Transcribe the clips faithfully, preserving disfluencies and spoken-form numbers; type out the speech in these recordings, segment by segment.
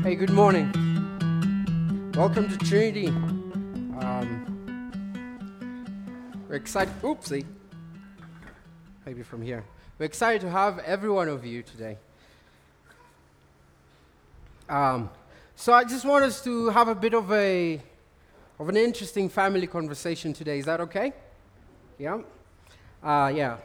Hey, good morning. Welcome to Trinity. Um, we're excited. Oopsie. Maybe from here. We're excited to have every one of you today. Um, so I just want us to have a bit of a of an interesting family conversation today. Is that okay? Yeah. Uh, yeah.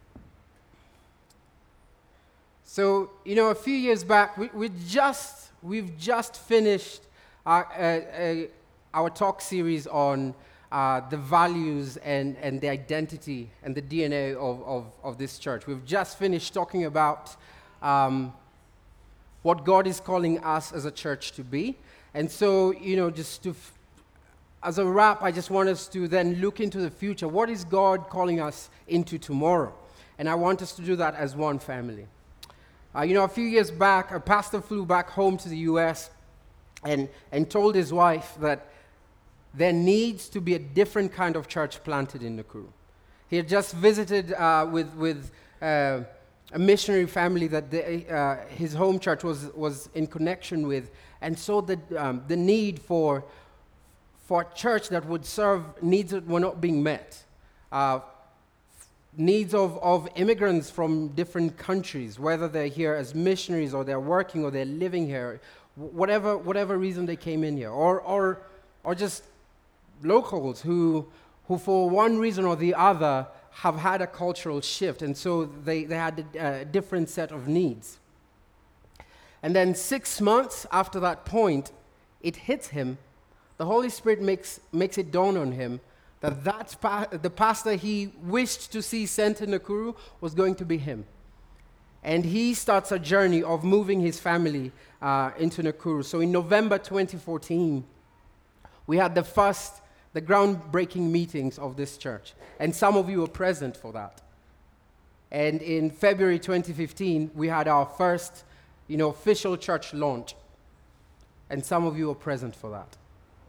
So you know, a few years back, we we just we've just finished our uh, uh, our talk series on uh, the values and and the identity and the D N A of of, of this church. We've just finished talking about um, what God is calling us as a church to be, and so you know, just to. F- As a wrap, I just want us to then look into the future. What is God calling us into tomorrow? And I want us to do that as one family. Uh, you know, a few years back, a pastor flew back home to the U S and, and told his wife that there needs to be a different kind of church planted in Nakuru. He had just visited uh, with, with uh, a missionary family that the, uh, his home church was, was in connection with, and saw the, um, the need for for a church that would serve needs that were not being met. Uh, needs of, of immigrants from different countries, whether they're here as missionaries or they're working or they're living here, whatever whatever reason they came in here, or or or just locals who who for one reason or the other have had a cultural shift, and so they, they had a, a different set of needs. And then six months after that point, it hits him. The Holy Spirit makes makes it dawn on him that that's pa- the pastor he wished to see sent in Nakuru was going to be him. And he starts a journey of moving his family uh, into Nakuru. So in November twenty fourteen, we had the first, the groundbreaking meetings of this church. And some of you were present for that. And in February twenty fifteen, we had our first, you know, official church launch. And some of you were present for that.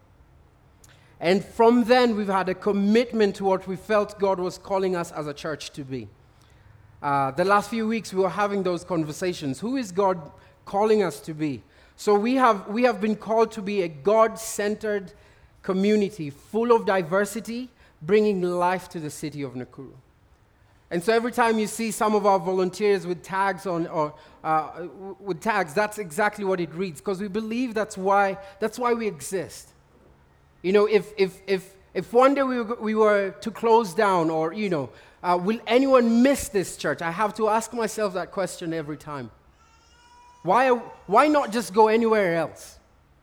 And from then, we've had a commitment to what we felt God was calling us as a church to be. Uh, the last few weeks, we were having those conversations. Who is God calling us to be? So we have we have been called to be a God-centered community full of diversity, bringing life to the city of Nakuru. And so every time you see some of our volunteers with tags on, or uh, with tags, that's exactly what it reads, because we believe that's why that's why we exist. You know, if if if if one day we were, we were to close down, or, you know, uh, will anyone miss this church? I have to ask myself that question every time. Why why not just go anywhere else?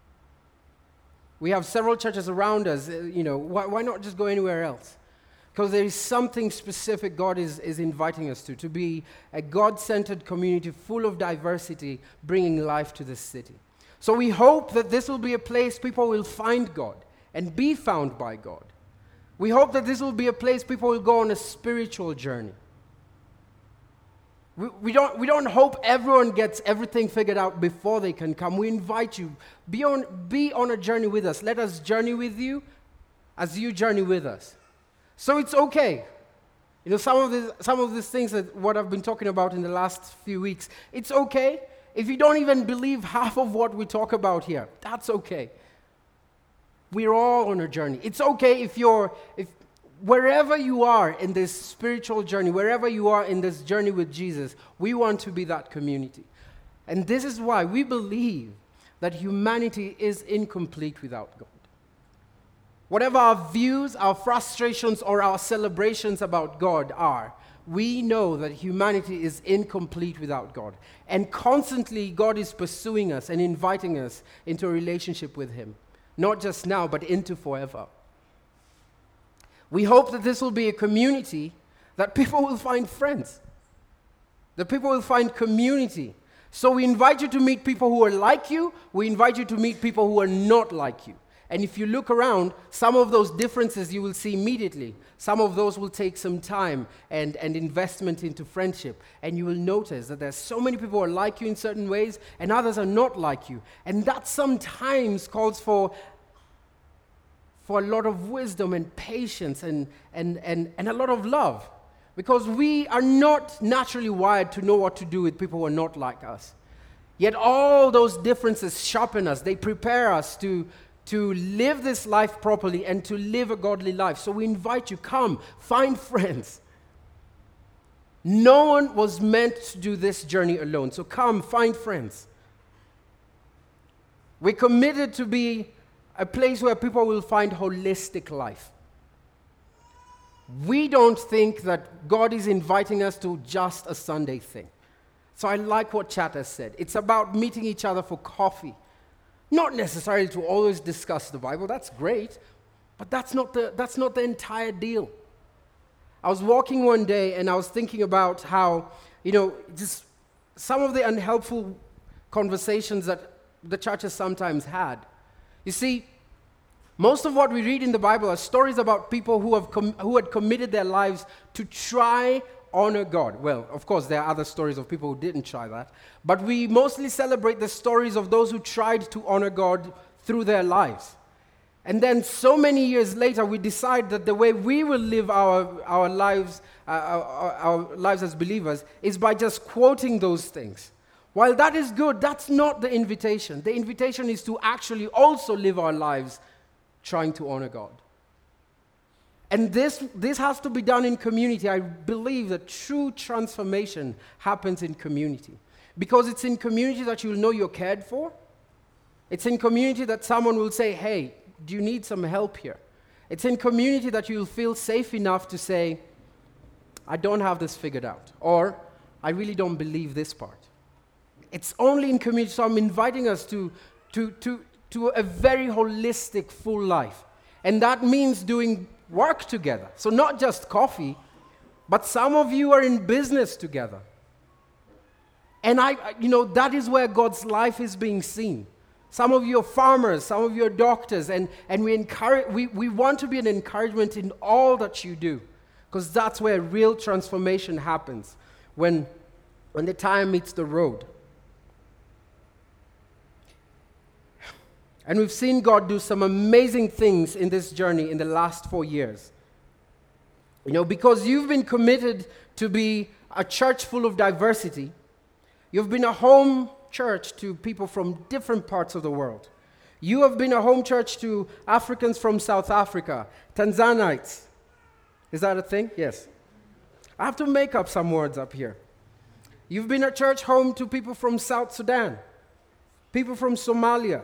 We have several churches around us, uh, you know, why, why not just go anywhere else? Because there is something specific God is, is inviting us to, to be a God-centered community full of diversity, bringing life to this city. So we hope that this will be a place people will find God and be found by God. We hope that this will be a place people will go on a spiritual journey. We, we don't we don't hope everyone gets everything figured out before they can come. We invite you, be on be on a journey with us. Let us journey with you as you journey with us. So it's okay. You know, some of the some of these things that what I've been talking about in the last few weeks, it's okay. If you don't even believe half of what we talk about here, that's okay. We're all on a journey. It's okay if you're, if wherever you are in this spiritual journey, wherever you are in this journey with Jesus, we want to be that community. And this is why we believe that humanity is incomplete without God. Whatever our views, our frustrations, or our celebrations about God are, we know that humanity is incomplete without God. And constantly, God is pursuing us and inviting us into a relationship with Him. Not just now, but into forever. We hope that this will be a community that people will find friends. That people will find community. So we invite you to meet people who are like you. We invite you to meet people who are not like you. And if you look around, some of those differences you will see immediately. Some of those will take some time and, and investment into friendship. And you will notice that there's so many people who are like you in certain ways, and others are not like you. And that sometimes calls for, for a lot of wisdom and patience and, and, and, and a lot of love. Because we are not naturally wired to know what to do with people who are not like us. Yet all those differences sharpen us. They prepare us to, to live this life properly and to live a godly life. So we invite you, come, find friends. No one was meant to do this journey alone. So come, find friends. We're committed to be a place where people will find holistic life. We don't think that God is inviting us to just a Sunday thing. So I like what Chat has said. It's about meeting each other for coffee. Not necessarily to always discuss the Bible. That's great. But that's not the, that's not the entire deal. I was walking one day and I was thinking about how, you know, just some of the unhelpful conversations that the church has sometimes had. You see, most of what we read in the Bible are stories about people who have com- who had committed their lives to try honor God. Well, of course, there are other stories of people who didn't try that. But we mostly celebrate the stories of those who tried to honor God through their lives. And then so many years later, we decide that the way we will live our, our lives, uh, our, our lives as believers is by just quoting those things. While that is good, that's not the invitation. The invitation is to actually also live our lives trying to honor God. And this, this has to be done in community. I believe that true transformation happens in community. Because it's in community that you'll know you're cared for. It's in community that someone will say, hey, do you need some help here? It's in community that you'll feel safe enough to say, I don't have this figured out. Or, I really don't believe this part. It's only in community. So I'm inviting us to, to, to, to a very holistic, full life. And that means doing work together. So not just coffee, but some of you are in business together. And I, you know, that is where God's life is being seen. Some of you are farmers, some of you are doctors, and, and we encourage, we, we want to be an encouragement in all that you do, because that's where real transformation happens, when, when the time meets the road. And we've seen God do some amazing things in this journey in the last four years. You know, because you've been committed to be a church full of diversity. You've been a home church to people from different parts of the world. You have been a home church to Africans from South Africa, Tanzanites. Is that a thing? Yes. I have to make up some words up here. You've been a church home to people from South Sudan, people from Somalia.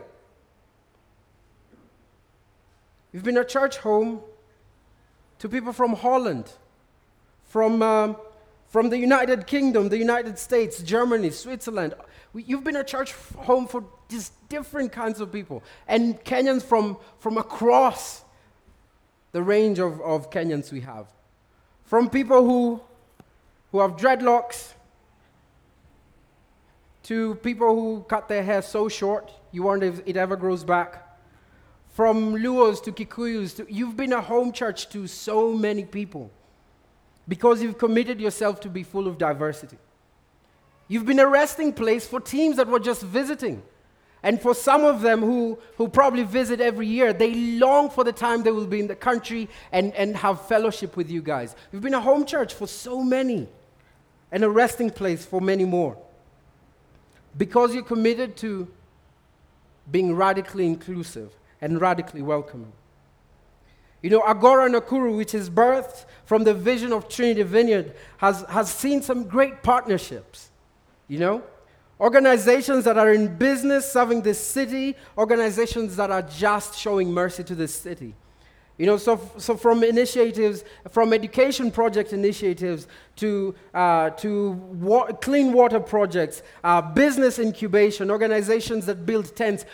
You've been a church home to people from Holland, from, um, from the United Kingdom, the United States, Germany, Switzerland. You've been a church home for just different kinds of people. And Kenyans from, from across the range of, of Kenyans we have. From people who, who have dreadlocks, to people who cut their hair so short, you wonder if it ever grows back. From Luos to Kikuyus, to, you've been a home church to so many people because you've committed yourself to be full of diversity. You've been a resting place for teams that were just visiting. And for some of them who, who probably visit every year, they long for the time they will be in the country and, and have fellowship with you guys. You've been a home church for so many and a resting place for many more. Because you're committed to being radically inclusive and radically welcoming. You know, Agora Nakuru, which is birthed from the vision of Trinity Vineyard, has, has seen some great partnerships, you know? Organizations that are in business serving this city, organizations that are just showing mercy to this city. You know, so, so from initiatives, from education project initiatives to, uh, to wa- clean water projects, uh, business incubation, organizations that build tents.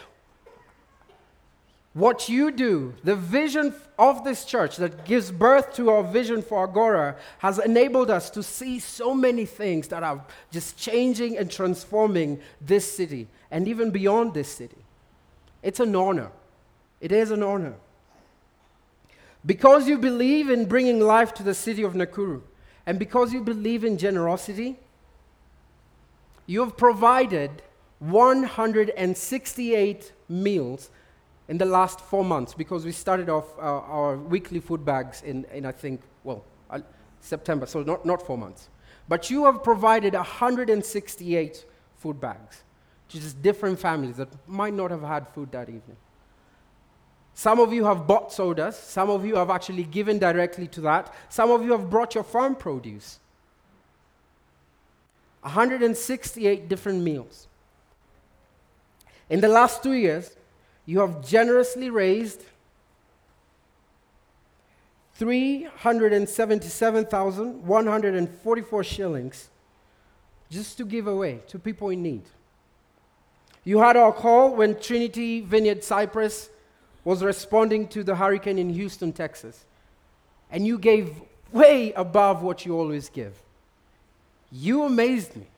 What you do, the vision of this church that gives birth to our vision for Agora, has enabled us to see so many things that are just changing and transforming this city, and even beyond this city. It's an honor. It is an honor. Because you believe in bringing life to the city of Nakuru, and because you believe in generosity, you have provided one hundred sixty-eight meals in the last four months, because we started off uh, our weekly food bags in, in I think, well, uh, September, so not, not four months. But you have provided one hundred sixty-eight food bags just different families that might not have had food that evening. Some of you have bought sodas. Some of you have actually given directly to that. Some of you have brought your farm produce. one hundred sixty-eight different meals. In the last two years, you have generously raised three hundred seventy-seven thousand one hundred forty-four shillings just to give away to people in need. You had our call when Trinity Vineyard Cyprus was responding to the hurricane in Houston, Texas. And you gave way above what you always give. You amazed me.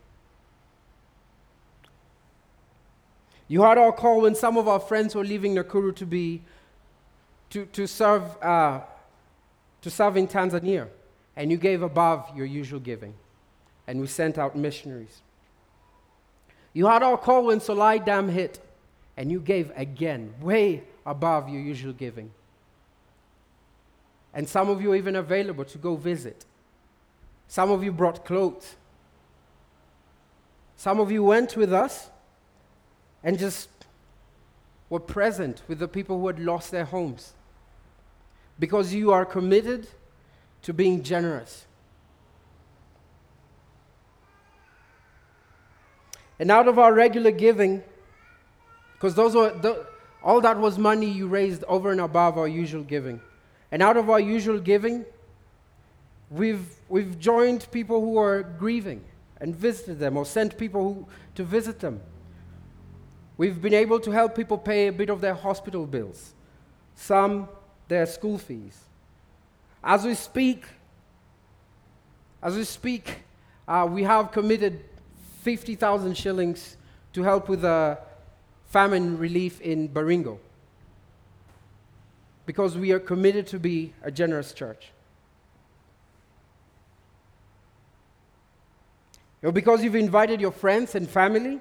You had our call when some of our friends were leaving Nakuru to be, to, to serve, uh, to serve in Tanzania. And you gave above your usual giving. And we sent out missionaries. You had our call when Solai Dam hit. And you gave again, way above your usual giving. And some of you are even available to go visit. Some of you brought clothes. Some of you went with us and just were present with the people who had lost their homes. Because you are committed to being generous. And out of our regular giving, because those were the, all that was money you raised over and above our usual giving. And out of our usual giving, we've we've joined people who are grieving and visited them, or sent people who, to visit them. We've been able to help people pay a bit of their hospital bills, some their school fees. As we speak, as we speak, uh, we have committed fifty thousand shillings to help with the famine relief in Baringo, because we are committed to be a generous church. Or because you've invited your friends and family.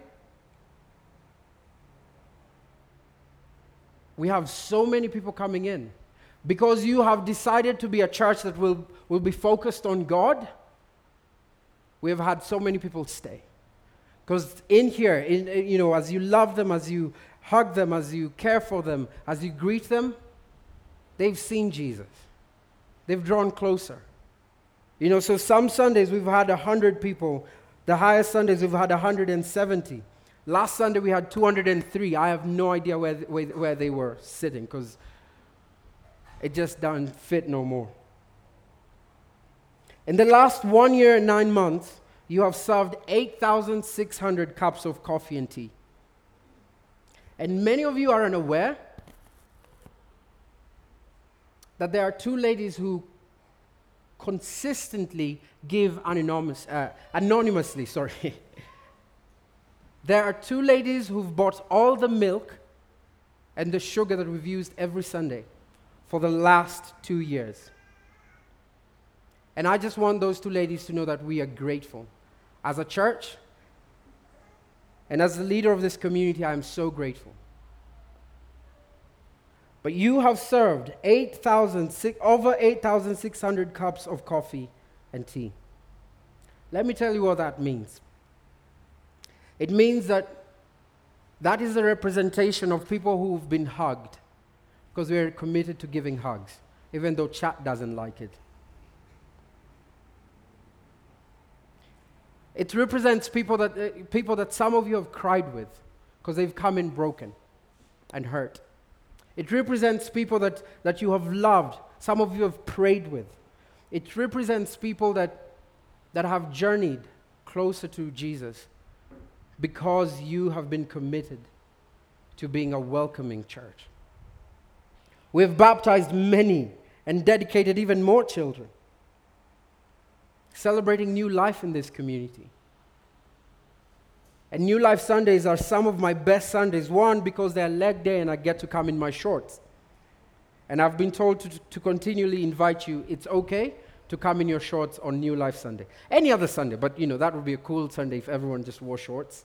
We have so many people coming in. Because you have decided to be a church that will, will be focused on God, we have had so many people stay. Because in here, in, you know, as you love them, as you hug them, as you care for them, as you greet them, they've seen Jesus. They've drawn closer. You know, so some Sundays we've had one hundred people. The highest Sundays we've had one hundred seventy. Last Sunday we had two hundred three. I have no idea where, where, where they were sitting, because it just doesn't fit no more. In the last one year and nine months, you have served eight thousand six hundred cups of coffee and tea. And many of you are unaware that there are two ladies who consistently give anonymous, uh, anonymously. Sorry. There are two ladies who've bought all the milk and the sugar that we've used every Sunday for the last two years. And I just want those two ladies to know that we are grateful. As a church, and as the leader of this community, I am so grateful. But you have served eight thousand, over eight thousand six hundred cups of coffee and tea. Let me tell you what that means. It means that that is a representation of people who've been hugged, because we're committed to giving hugs, even though chat doesn't like it. It represents people that, uh, people that some of you have cried with, because they've come in broken and hurt. It represents people that, that you have loved, some of you have prayed with. It represents people that, that have journeyed closer to Jesus, because you have been committed to being a welcoming church. We have baptized many and dedicated even more children, celebrating new life in this community. And New Life Sundays are some of my best Sundays. One, because they're leg day and I get to come in my shorts. And I've been told to, to continually invite you, it's okay to come in your shorts on New Life Sunday. Any other Sunday, but you know, that would be a cool Sunday if everyone just wore shorts.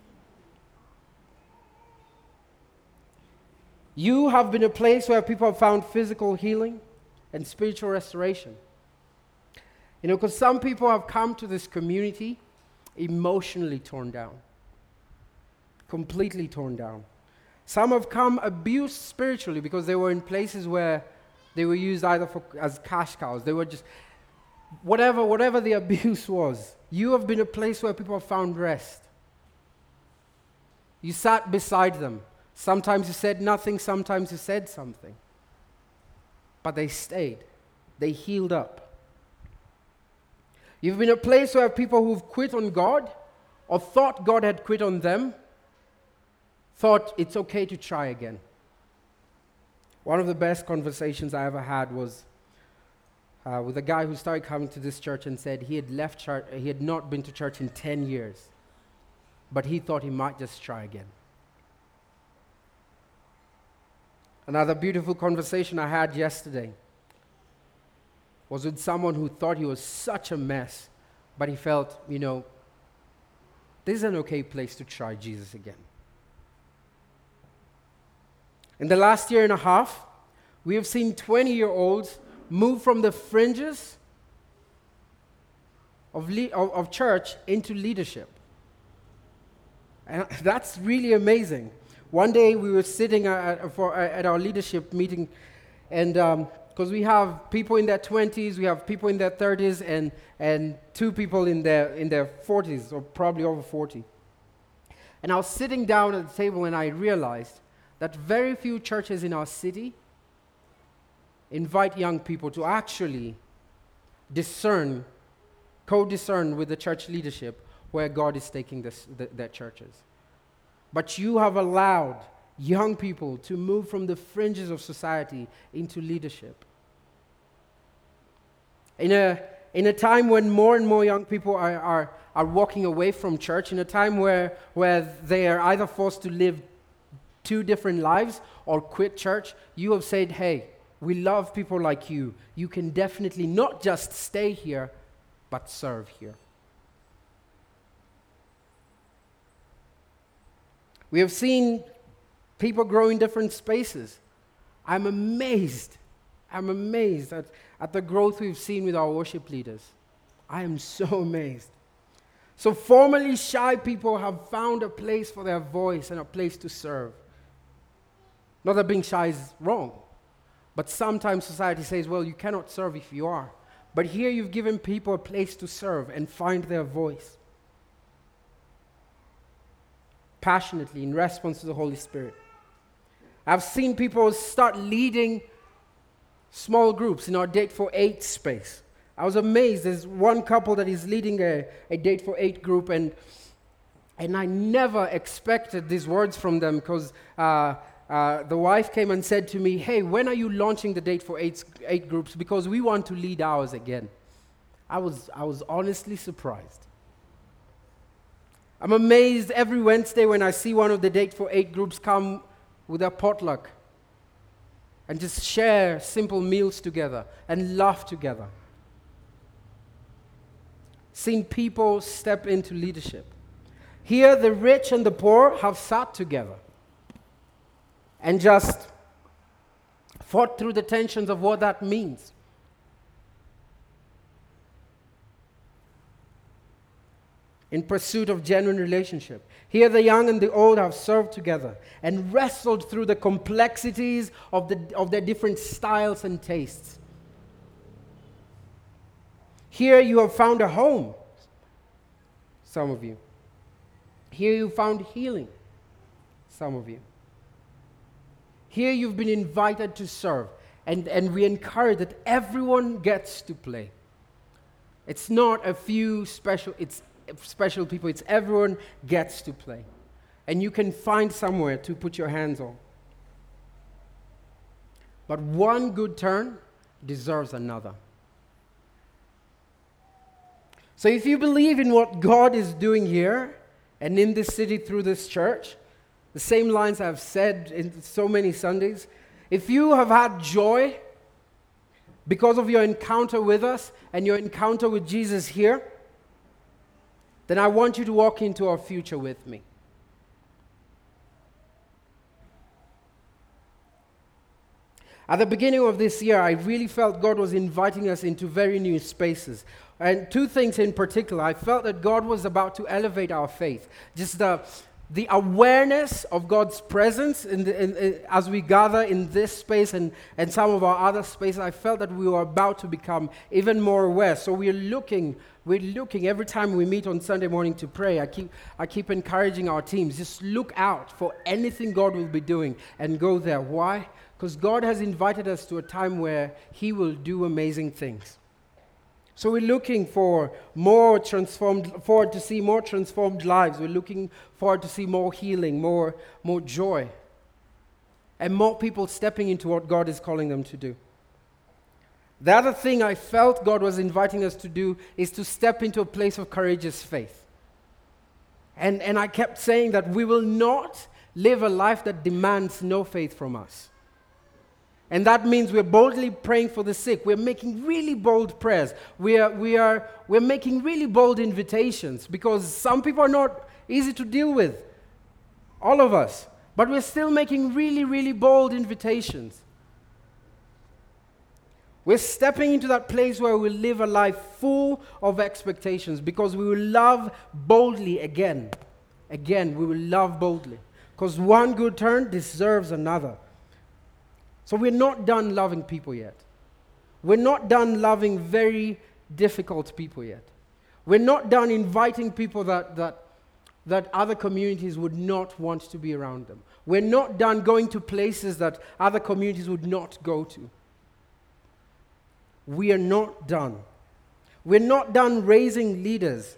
You have been a place where people have found physical healing and spiritual restoration. You know, because some people have come to this community emotionally torn down. completely torn down. Some have come abused spiritually because they were in places where they were used either for, as cash cows. They were just, whatever, whatever the abuse was. You have been a place where people have found rest. You sat beside them. Sometimes you said nothing, sometimes you said something. But they stayed. They healed up. You've been a place where people who've quit on God or thought God had quit on them thought it's okay to try again. One of the best conversations I ever had was uh, with a guy who started coming to this church and said he had left church, he had not been to church in ten years, but he thought he might just try again. Another beautiful conversation I had yesterday was with someone who thought he was such a mess, but he felt, you know, this is an okay place to try Jesus again. In the last year and a half, we have seen twenty-year-olds move from the fringes of, le- of, of church into leadership. And that's really amazing. One day we were sitting at, for, at our leadership meeting, and because um, we have people in their twenties, we have people in their thirties, and, and two people in their, in their forties, or probably over forty. And I was sitting down at the table and I realized that very few churches in our city invite young people to actually discern, co-discern with the church leadership where God is taking this, the, their churches. But you have allowed young people to move from the fringes of society into leadership. In a, in a time when more and more young people are, are, are walking away from church, in a time where, where they are either forced to live two different lives or quit church, you have said, hey, we love people like you. You can definitely not just stay here, but serve here. We have seen people grow in different spaces. I'm amazed. I'm amazed at, at the growth we've seen with our worship leaders. I am so amazed. So formerly shy people have found a place for their voice and a place to serve. Not that being shy is wrong, but sometimes society says, well, you cannot serve if you are. But here you've given people a place to serve and find their voice passionately in response to the Holy Spirit. I've seen people start leading small groups in our Date for Eight space. I was amazed. There's one couple that is leading a, a Date for Eight group, and and I never expected these words from them because uh, uh, the wife came and said to me, hey, when are you launching the Date for Eight, eight groups? Because we want to lead ours again. I was I was honestly surprised. I'm amazed every Wednesday when I see one of the Date for Eight groups come with a potluck and just share simple meals together and laugh together. Seeing people step into leadership. Here, the rich and the poor have sat together and just fought through the tensions of what that means. In pursuit of genuine relationship. Here the young and the old have served together and wrestled through the complexities of, the, of their different styles and tastes. Here you have found a home, some of you. Here you found healing, some of you. Here you've been invited to serve, and, and we encourage that everyone gets to play. It's not a few special, it's special people, it's everyone gets to play. And you can find somewhere to put your hands on. But one good turn deserves another. So if you believe in what God is doing here and in this city through this church, the same lines I've said in so many Sundays, if you have had joy because of your encounter with us and your encounter with Jesus here, then I want you to walk into our future with me. At the beginning of this year, I really felt God was inviting us into very new spaces. And two things in particular. I felt that God was about to elevate our faith. Just the, the awareness of God's presence in the, in, in, as we gather in this space and, and some of our other spaces, I felt that we were about to become even more aware. So we're looking, we're looking every time we meet on Sunday morning to pray. I keep, I keep encouraging our teams, just look out for anything God will be doing and go there. Why? Because God has invited us to a time where He will do amazing things. So we're looking for more transformed, forward to see more transformed lives. We're looking forward to see more healing, more, more joy, and more people stepping into what God is calling them to do. The other thing I felt God was inviting us to do is to step into a place of courageous faith. And, and I kept saying that we will not live a life that demands no faith from us. And that means we're boldly praying for the sick. We're making really bold prayers. We are, we are, we're making really bold invitations because some people are not easy to deal with, all of us. But we're still making really, really bold invitations. We're stepping into that place where we live a life full of expectations because we will love boldly again. Again, we will love boldly. Because one good turn deserves another. So we're not done loving people yet. We're not done loving very difficult people yet. We're not done inviting people that, that, that other communities would not want to be around them. We're not done going to places that other communities would not go to. We are not done. We're not done raising leaders.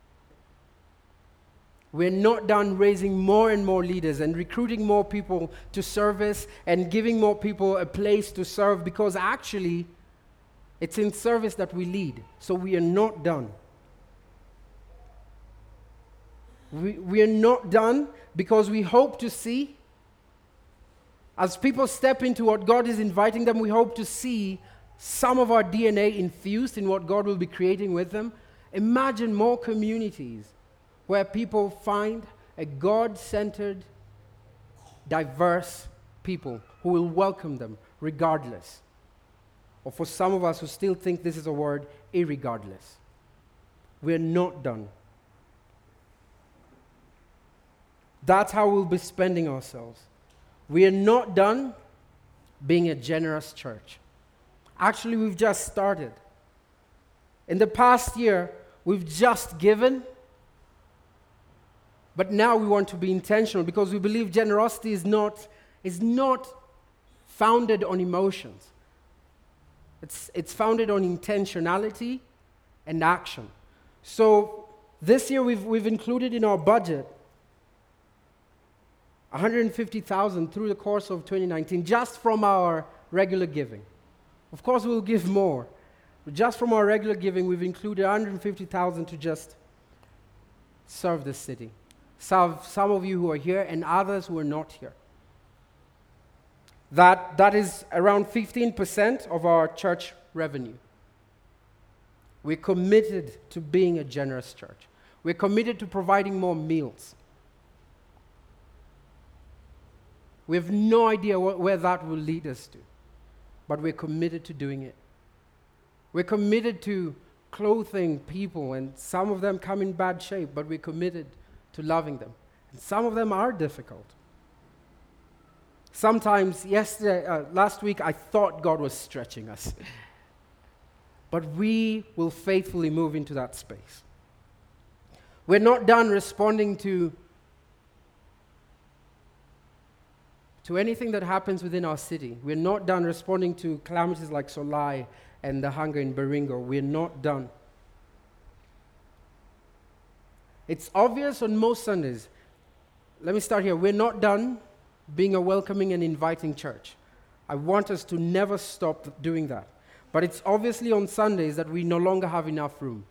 We're not done raising more and more leaders and recruiting more people to service and giving more people a place to serve because actually it's in service that we lead. So we are not done. We, we are not done because we hope to see, as people step into what God is inviting them, we hope to see some of our D N A infused in what God will be creating with them. Imagine more communities where people find a God-centered, diverse people who will welcome them regardless. Or for some of us who still think this is a word, irregardless. We're not done. That's how we'll be spending ourselves. We are not done being a generous church. Actually, we've just started. In the past year, we've just given. But now we want to be intentional because we believe generosity is not, is not founded on emotions. It's, it's founded on intentionality and action. So this year we've, we've included in our budget one hundred fifty thousand dollars through the course of twenty nineteen just from our regular giving. Of course we'll give more. But just from our regular giving we've included one hundred fifty thousand dollars to just serve the city. Some, some of you who are here and others who are not here. That, that is around fifteen percent of our church revenue. We're committed to being a generous church. We're committed to providing more meals. We have no idea what, where that will lead us to, but we're committed to doing it. We're committed to clothing people, and some of them come in bad shape, but we're committed to loving them. And some of them are difficult. Sometimes, yesterday, uh, last week, I thought God was stretching us. But we will faithfully move into that space. We're not done responding to, to anything that happens within our city. We're not done responding to calamities like Solai and the hunger in Baringo. We're not done. It's obvious on most Sundays. Let me start here. We're not done being a welcoming and inviting church. I want us to never stop doing that. But it's obviously on Sundays that we no longer have enough room.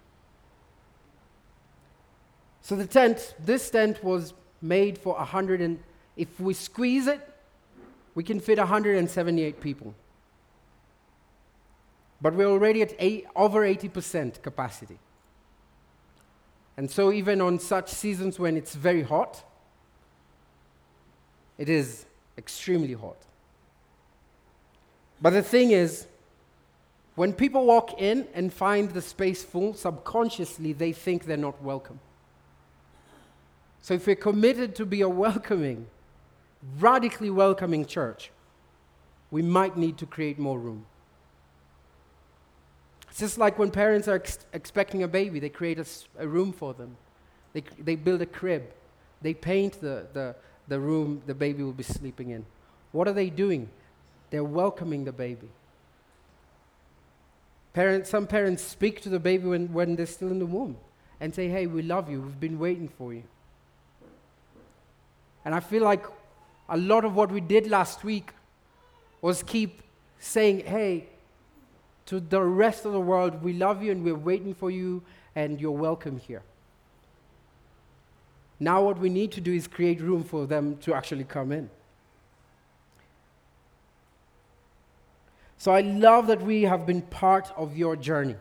So the tent, this tent was made for one hundred, and if we squeeze it, we can fit one hundred seventy-eight people. But we're already at eight, over eighty percent capacity. And so even on such seasons when it's very hot, it is extremely hot. But the thing is, when people walk in and find the space full, subconsciously they think they're not welcome. So if we're committed to be a welcoming, radically welcoming church, we might need to create more room. It's just like when parents are ex- expecting a baby, they create a, s- a room for them. They, c- they build a crib. They paint the, the, the room the baby will be sleeping in. What are they doing? They're welcoming the baby. Parents, some parents speak to the baby when, when they're still in the womb and say, hey, we love you. We've been waiting for you. And I feel like a lot of what we did last week was keep saying, hey, to the rest of the world, we love you and we're waiting for you and you're welcome here. Now what we need to do is create room for them to actually come in. So I love that we have been part of your journey.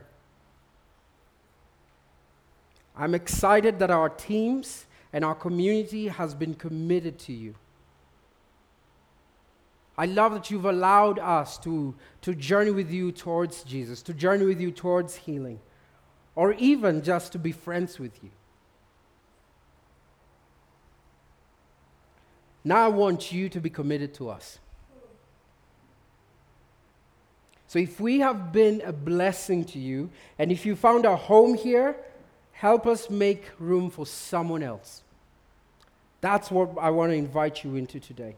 I'm excited that our teams and our community has been committed to you. I love that you've allowed us to, to journey with you towards Jesus, to journey with you towards healing, or even just to be friends with you. Now I want you to be committed to us. So if we have been a blessing to you, and if you found a home here, help us make room for someone else. That's what I want to invite you into today.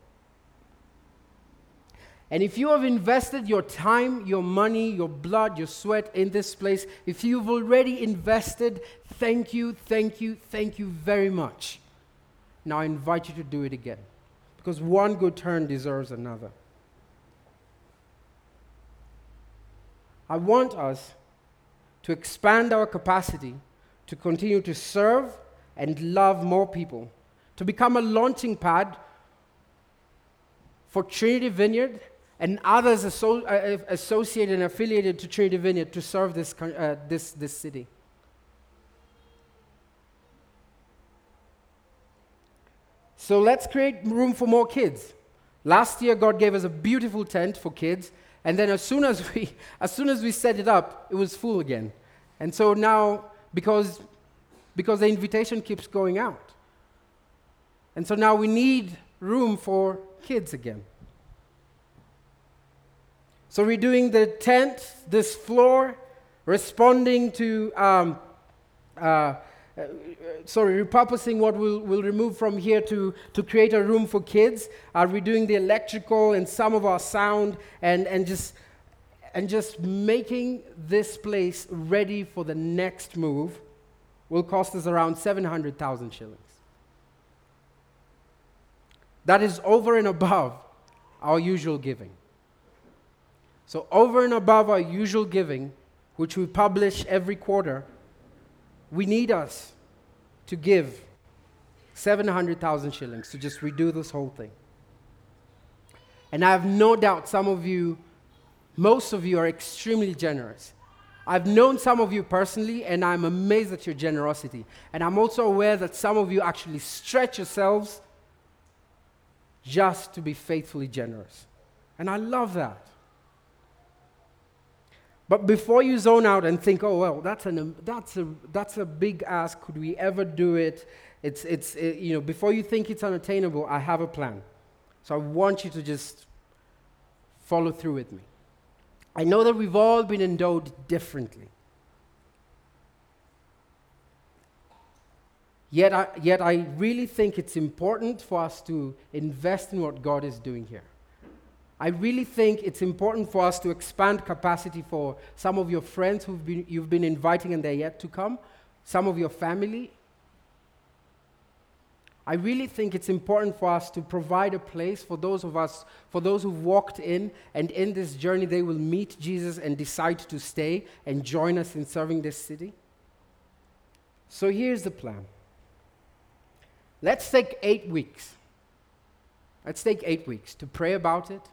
And if you have invested your time, your money, your blood, your sweat in this place, if you've already invested, thank you, thank you, thank you very much. Now I invite you to do it again, because one good turn deserves another. I want us to expand our capacity to continue to serve and love more people, to become a launching pad for Trinity Vineyard and others asso- uh, associated and affiliated to Trinity Vineyard to serve this, uh, this, this city. So let's create room for more kids. Last year, God gave us a beautiful tent for kids, and then as soon as we, as soon as we set it up, it was full again. And so now, because, because the invitation keeps going out, and so now we need room for kids again. So we're doing the tent, this floor, responding to, um, uh, uh, sorry, repurposing what we'll, we'll remove from here to, to create a room for kids. Uh, we're doing the electrical and some of our sound and, and, just, and just making this place ready for the next move will cost us around seven hundred thousand shillings. That is over and above our usual giving. So over and above our usual giving, which we publish every quarter, we need us to give seven hundred thousand shillings to just redo this whole thing. And I have no doubt some of you, most of you are extremely generous. I've known some of you personally, and I'm amazed at your generosity. And I'm also aware that some of you actually stretch yourselves just to be faithfully generous. And I love that. But before you zone out and think, oh, well, that's, an, that's, a, that's a big ask, could we ever do it? It's, it's, it, you know, before you think it's unattainable, I have a plan. So I want you to just follow through with me. I know that we've all been endowed differently. Yet I, yet I really think it's important for us to invest in what God is doing here. I really think it's important for us to expand capacity for some of your friends who you've been inviting and they're yet to come, some of your family. I really think it's important for us to provide a place for those of us, for those who've walked in, and in this journey they will meet Jesus and decide to stay and join us in serving this city. So here's the plan. Let's take eight weeks. Let's take eight weeks to pray about it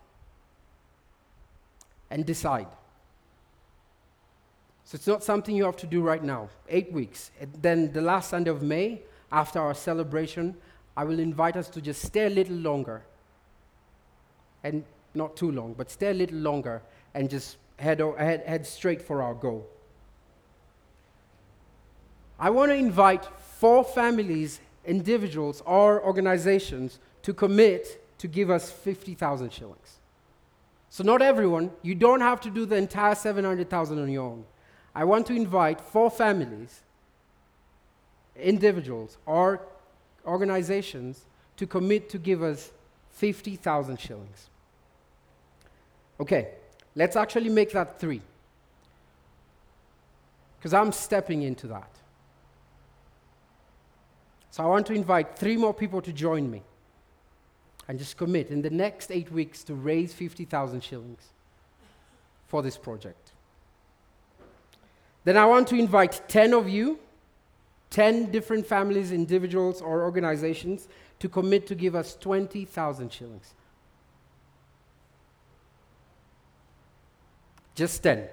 and decide. So it's not something you have to do right now. Eight weeks. And then the last Sunday of May, after our celebration, I will invite us to just stay a little longer. And not too long, but stay a little longer and just head, o- head, head straight for our goal. I want to invite four families individuals or organizations to commit to give us fifty thousand shillings. So not everyone, you don't have to do the entire seven hundred thousand on your own. I want to invite four families, individuals or organizations to commit to give us fifty thousand shillings. Okay, let's actually make that three. Because I'm stepping into that. So I want to invite three more people to join me and just commit in the next eight weeks to raise fifty thousand shillings for this project. Then I want to invite ten of you, ten different families, individuals, or organizations to commit to give us twenty thousand shillings. Just ten.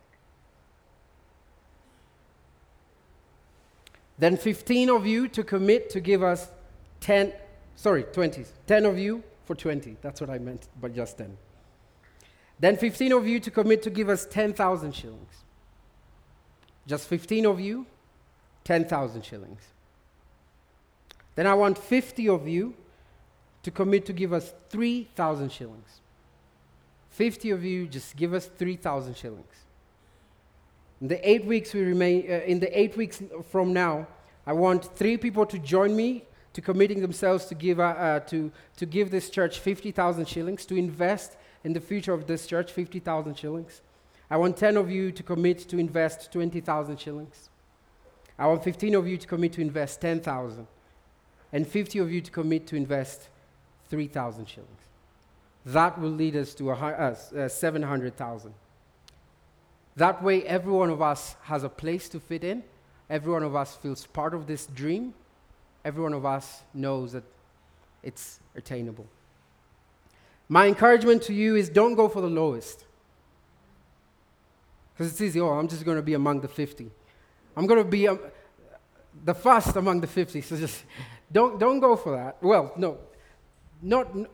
Then fifteen of you to commit to give us ten, sorry, twenty. ten of you for twenty. That's what I meant, but just ten. Then fifteen of you to commit to give us ten thousand shillings. Just fifteen of you, ten thousand shillings. Then I want fifty of you to commit to give us three thousand shillings. fifty of you, just give us three thousand shillings. In the eight weeks we remain, uh, in the eight weeks from now, I want three people to join me to committing themselves to give, uh, uh, to, to give this church fifty thousand shillings, to invest in the future of this church fifty thousand shillings. I want ten of you to commit to invest twenty thousand shillings. I want fifteen of you to commit to invest ten thousand. And fifty of you to commit to invest three thousand shillings. That will lead us to a, uh, uh, seven hundred thousand. That way, every one of us has a place to fit in. Every one of us feels part of this dream. Every one of us knows that it's attainable. My encouragement to you is don't go for the lowest. Because it's easy, oh, I'm just going to be among the fifty. I'm going to be um, the first among the fifty. So just don't, don't go for that. Well, no. Not. N-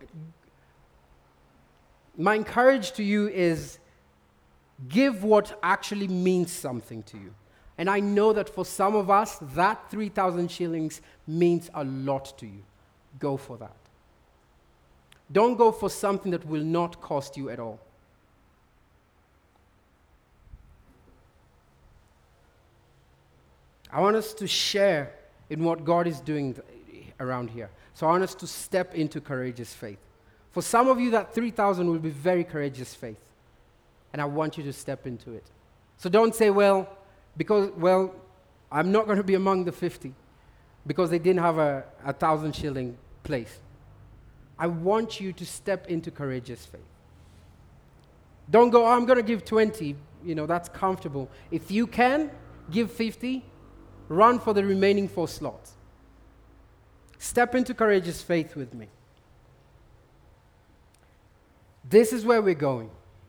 my encouragement to you is give what actually means something to you. And I know that for some of us, that three thousand shillings means a lot to you. Go for that. Don't go for something that will not cost you at all. I want us to share in what God is doing th- around here. So I want us to step into courageous faith. For some of you, that three thousand will be very courageous faith. And I want you to step into it. So don't say, well, because, well, I'm not going to be among the fifty because they didn't have a, a thousand shilling place. I want you to step into courageous faith. Don't go, oh, I'm going to give twenty. You know, that's comfortable. If you can, give fifty. Run for the remaining four slots. Step into courageous faith with me. This is where we're going.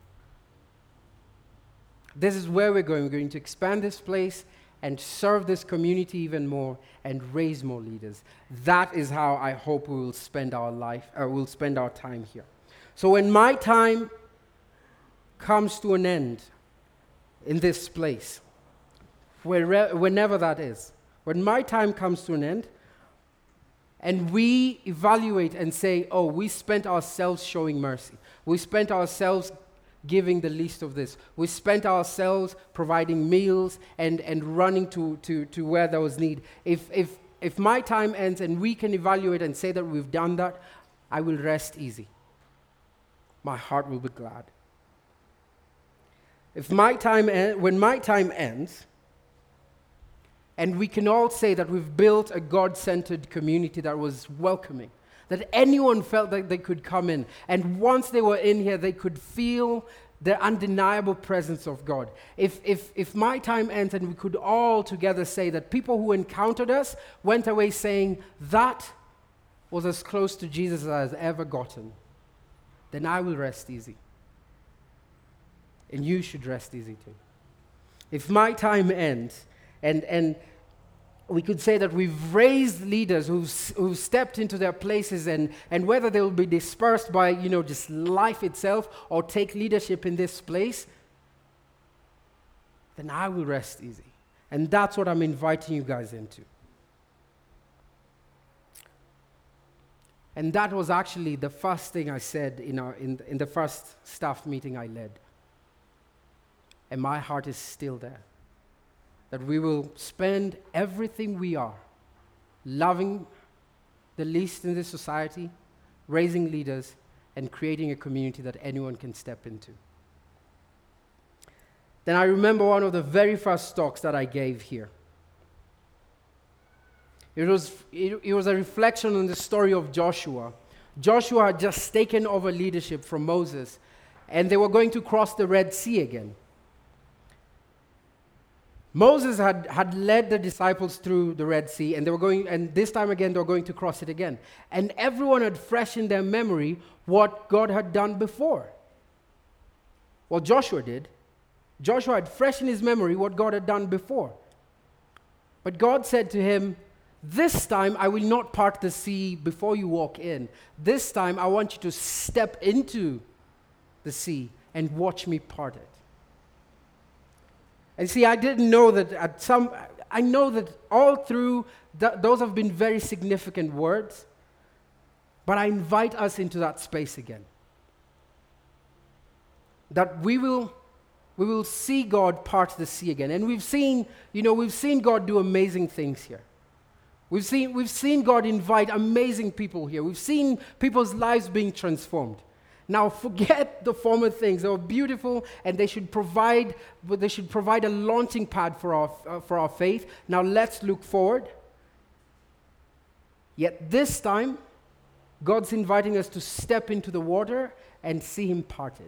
This is where we're going. We're going to expand this place and serve this community even more and raise more leaders. That is how I hope we will spend our life, or we'll spend our time here. So when my time comes to an end in this place, where, whenever that is, when my time comes to an end, and we evaluate and say, oh, we spent ourselves showing mercy. We spent ourselves giving the least of this. We spent ourselves providing meals and, and running to, to, to where there was need. If, if, if my time ends and we can evaluate and say that we've done that, I will rest easy. My heart will be glad. If my time en- when my time ends, and we can all say that we've built a God-centered community that was welcoming, that anyone felt that they could come in. And once they were in here, they could feel the undeniable presence of God. If, if, if my time ends and we could all together say that people who encountered us went away saying, that was as close to Jesus as I've ever gotten, then I will rest easy. And you should rest easy too. If my time ends, And, and we could say that we've raised leaders who've, who've stepped into their places, and, and whether they will be dispersed by, you know, just life itself or take leadership in this place, then I will rest easy. And that's what I'm inviting you guys into. And that was actually the first thing I said in, our, in, in the first staff meeting I led. And my heart is still there. That we will spend everything we are loving the least in this society, raising leaders, and creating a community that anyone can step into. Then I remember one of the very first talks that I gave here. It was, it, it was a reflection on the story of Joshua. Joshua had just taken over leadership from Moses, and they were going to cross the Red Sea again. Moses had, had led the disciples through the Red Sea, and they were going, and this time again they were going to cross it again. And everyone had fresh in their memory what God had done before. Well, Joshua did. Joshua had fresh in his memory what God had done before. But God said to him, "This time I will not part the sea before you walk in. This time I want you to step into the sea and watch me part it." And see, I didn't know that at some, I know that all through, th- those have been very significant words, but I invite us into that space again. That we will, we will see God part the sea again. And we've seen, you know, we've seen God do amazing things here. We've seen, we've seen God invite amazing people here. We've seen people's lives being transformed. Now forget the former things. They were beautiful, and they should provide, they should provide a launching pad for our, uh, for our faith. Now let's look forward. Yet this time, God's inviting us to step into the water and see Him parted.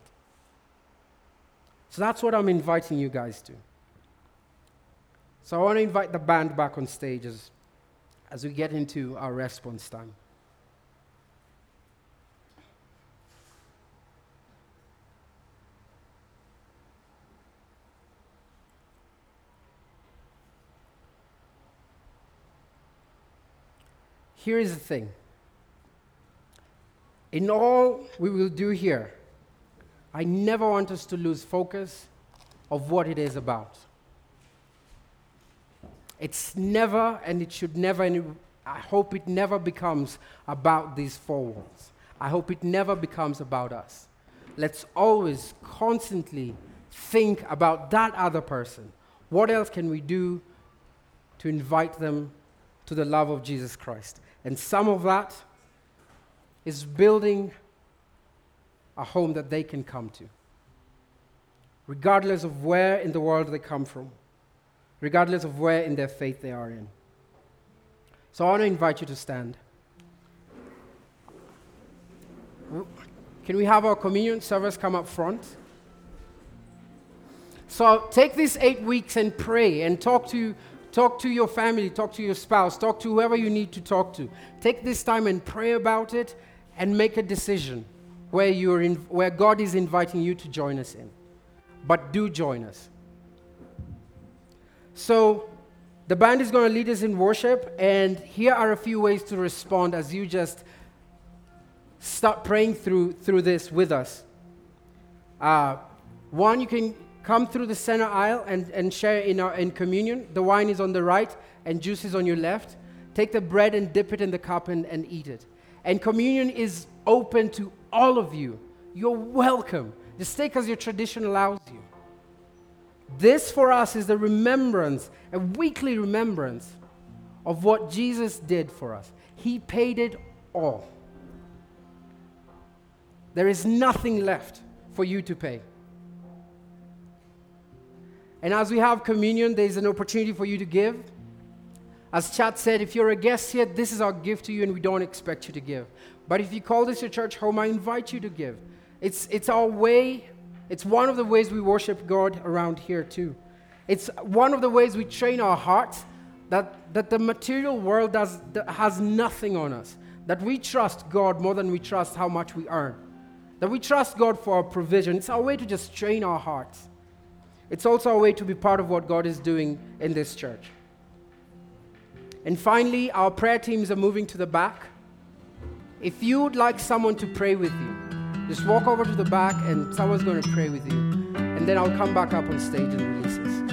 So that's what I'm inviting you guys to. So I want to invite the band back on stage as, as we get into our response time. Here is the thing. In all we will do here, I never want us to lose focus of what it is about. It's never, and it should never, and I hope it never becomes about these four walls. I hope it never becomes about us. Let's always constantly think about that other person. What else can we do to invite them to the love of Jesus Christ? And some of that is building a home that they can come to, regardless of where in the world they come from, regardless of where in their faith they are in. So I want to invite you to stand. Can we have our communion service come up front? So take these eight weeks and pray and talk to Talk to your family, talk to your spouse, talk to whoever you need to talk to. Take this time and pray about it and make a decision where you're in, where God is inviting you to join us in. But do join us. So the band is going to lead us in worship, and here are a few ways to respond as you just start praying through, through this with us. Uh, one, you can come through the center aisle and, and share in, our, in communion. The wine is on the right and juice is on your left. Take the bread and dip it in the cup and, and eat it. And communion is open to all of you. You're welcome. Just take as your tradition allows you. This for us is the remembrance, a weekly remembrance of what Jesus did for us. He paid it all. There is nothing left for you to pay. And as we have communion, there's an opportunity for you to give. As Chad said, if you're a guest here, this is our gift to you, and we don't expect you to give. But if you call this your church home, I invite you to give. It's, it's our way. It's one of the ways we worship God around here too. It's one of the ways we train our hearts that, that the material world does, that has nothing on us. That we trust God more than we trust how much we earn. That we trust God for our provision. It's our way to just train our hearts. It's also a way to be part of what God is doing in this church. And finally, our prayer teams are moving to the back. If you would like someone to pray with you, just walk over to the back and someone's going to pray with you. And then I'll come back up on stage and release this.